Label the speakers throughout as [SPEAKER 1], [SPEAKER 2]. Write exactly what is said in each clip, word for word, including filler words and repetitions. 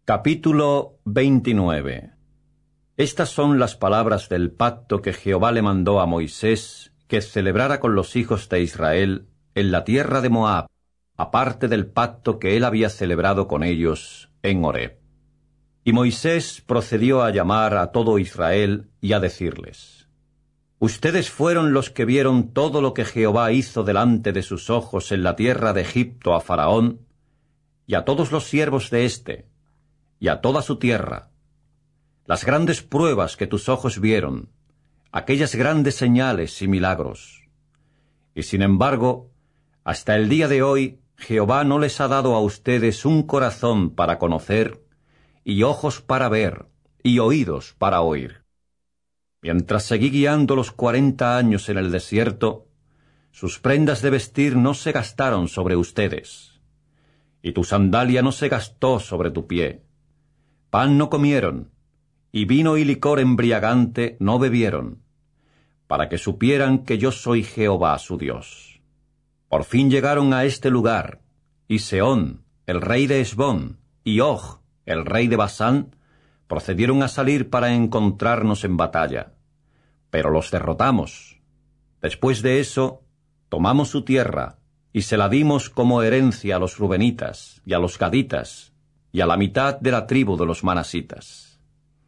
[SPEAKER 1] Capítulo veintinueve. Estas son las palabras del pacto que Jehová le mandó a Moisés que celebrara con los hijos de Israel en la tierra de Moab, aparte del pacto que él había celebrado con ellos en Horeb. Y Moisés procedió a llamar a todo Israel y a decirles: Ustedes fueron los que vieron todo lo que Jehová hizo delante de sus ojos en la tierra de Egipto a Faraón y a todos los siervos de éste, y a toda su tierra, las grandes pruebas que tus ojos vieron, aquellas grandes señales y milagros. Y sin embargo, hasta el día de hoy, Jehová no les ha dado a ustedes un corazón para conocer, y ojos para ver, y oídos para oír. Mientras seguí guiándolos cuarenta años en el desierto, sus prendas de vestir no se gastaron sobre ustedes, y tu sandalia no se gastó sobre tu pie. Pan no comieron, y vino y licor embriagante no bebieron, para que supieran que yo soy Jehová su Dios. Por fin llegaron a este lugar, y Sehón, el rey de Hesbón, y Og, el rey de Basán, procedieron a salir para encontrarnos en batalla, pero los derrotamos. Después de eso, tomamos su tierra, y se la dimos como herencia a los rubenitas, y a los gaditas, y a la mitad de la tribu de los manasitas.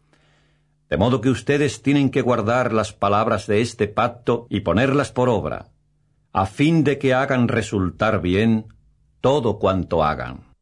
[SPEAKER 1] De modo que ustedes tienen que guardar las palabras de este pacto y ponerlas por obra, a fin de que hagan resultar bien todo cuanto hagan.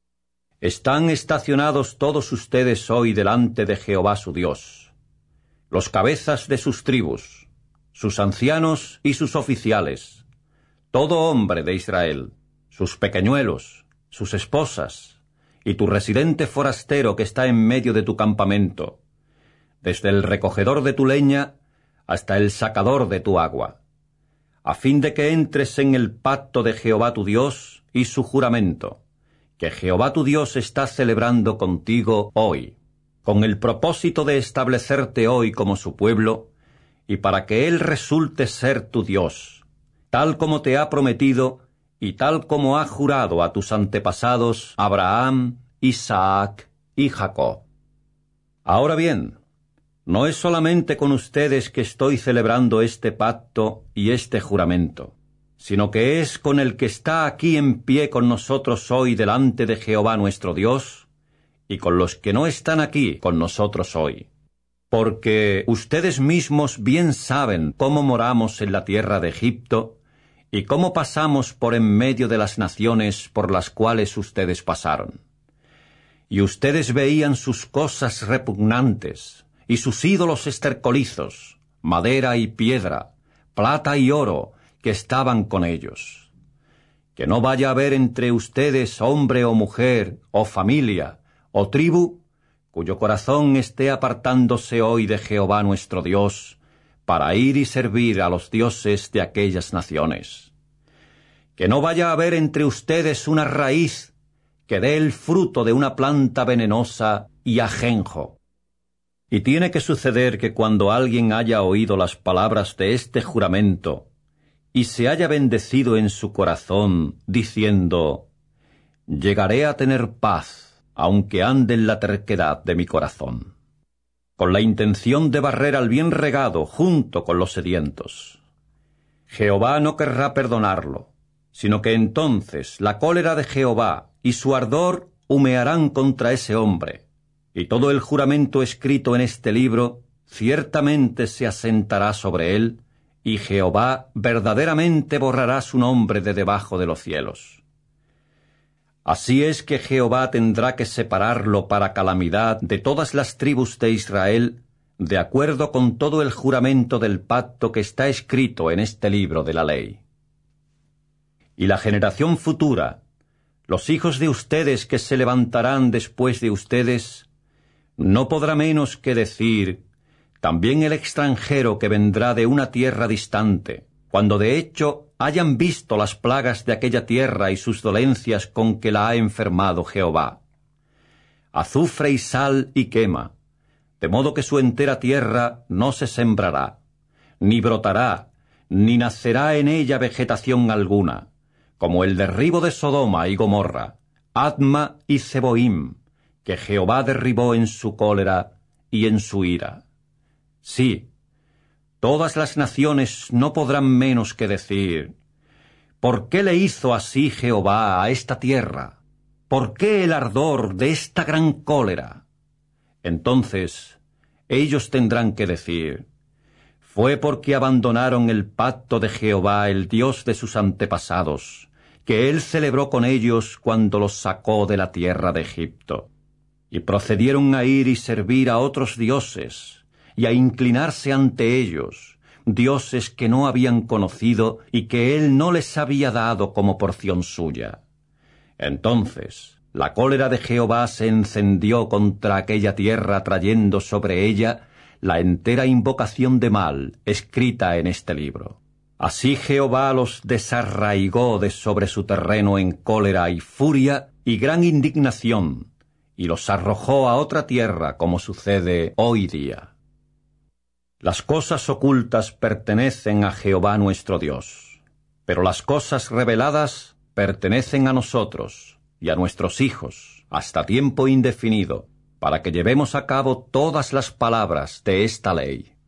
[SPEAKER 1] Están estacionados todos ustedes hoy delante de Jehová su Dios, los cabezas de sus tribus, sus ancianos y sus oficiales, todo hombre de Israel, sus pequeñuelos, sus esposas, y tu residente forastero que está en medio de tu campamento, desde el recogedor de tu leña hasta el sacador de tu agua, a fin de que entres en el pacto de Jehová tu Dios y su juramento, que Jehová tu Dios está celebrando contigo hoy, con el propósito de establecerte hoy como su pueblo, y para que él resulte ser tu Dios, tal como te ha prometido y tal como ha jurado a tus antepasados Abraham, Isaac y Jacob. Ahora bien, no es solamente con ustedes que estoy celebrando este pacto y este juramento, sino que es con el que está aquí en pie con nosotros hoy delante de Jehová nuestro Dios, y con los que no están aquí con nosotros hoy. Porque ustedes mismos bien saben cómo moramos en la tierra de Egipto, y cómo pasamos por en medio de las naciones por las cuales ustedes pasaron. Y ustedes veían sus cosas repugnantes, y sus ídolos estercolizos, madera y piedra, plata y oro, que estaban con ellos. Que no vaya a haber entre ustedes hombre o mujer, o familia, o tribu, cuyo corazón esté apartándose hoy de Jehová nuestro Dios, para ir y servir a los dioses de aquellas naciones. Que no vaya a haber entre ustedes una raíz que dé el fruto de una planta venenosa y ajenjo. Y tiene que suceder que cuando alguien haya oído las palabras de este juramento y se haya bendecido en su corazón, diciendo: llegaré a tener paz, aunque ande en la terquedad de mi corazón, con la intención de barrer al bien regado junto con los sedientos. Jehová no querrá perdonarlo, sino que entonces la cólera de Jehová y su ardor humearán contra ese hombre, y todo el juramento escrito en este libro ciertamente se asentará sobre él, y Jehová verdaderamente borrará su nombre de debajo de los cielos. Así es que Jehová tendrá que separarlo para calamidad de todas las tribus de Israel, de acuerdo con todo el juramento del pacto que está escrito en este libro de la ley. Y la generación futura, los hijos de ustedes que se levantarán después de ustedes, no podrá menos que decir: también el extranjero que vendrá de una tierra distante, cuando de hecho hayan visto las plagas de aquella tierra y sus dolencias con que la ha enfermado Jehová. Azufre y sal y quema, de modo que su entera tierra no se sembrará, ni brotará, ni nacerá en ella vegetación alguna, como el derribo de Sodoma y Gomorra, Adma y Zeboim, que Jehová derribó en su cólera y en su ira. Sí, todas las naciones no podrán menos que decir: ¿por qué le hizo así Jehová a esta tierra? ¿Por qué el ardor de esta gran cólera? Entonces ellos tendrán que decir: fue porque abandonaron el pacto de Jehová, el Dios de sus antepasados, que él celebró con ellos cuando los sacó de la tierra de Egipto. Y procedieron a ir y servir a otros dioses, y a inclinarse ante ellos, dioses que no habían conocido y que él no les había dado como porción suya. Entonces la cólera de Jehová se encendió contra aquella tierra, trayendo sobre ella la entera invocación de mal escrita en este libro. Así Jehová los desarraigó de sobre su terreno en cólera y furia y gran indignación, y los arrojó a otra tierra, como sucede hoy día. Las cosas ocultas pertenecen a Jehová nuestro Dios, pero las cosas reveladas pertenecen a nosotros y a nuestros hijos hasta tiempo indefinido, para que llevemos a cabo todas las palabras de esta ley.